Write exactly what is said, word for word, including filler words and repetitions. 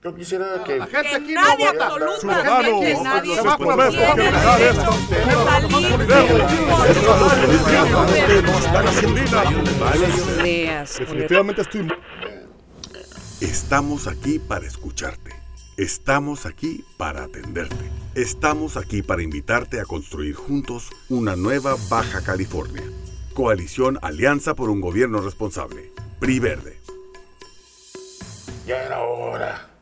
Yo quisiera que... La gente Que aquí nadie, no vota. absolutamente Ciudadano, nadie. se va a poner Tiene por dejar esto. Definitivamente estoy... Estamos aquí para escucharte. Estamos aquí para atenderte. Estamos aquí para invitarte a construir juntos una nueva Baja California. Coalición Alianza por un Gobierno Responsable. P R I Verde. Ya era hora.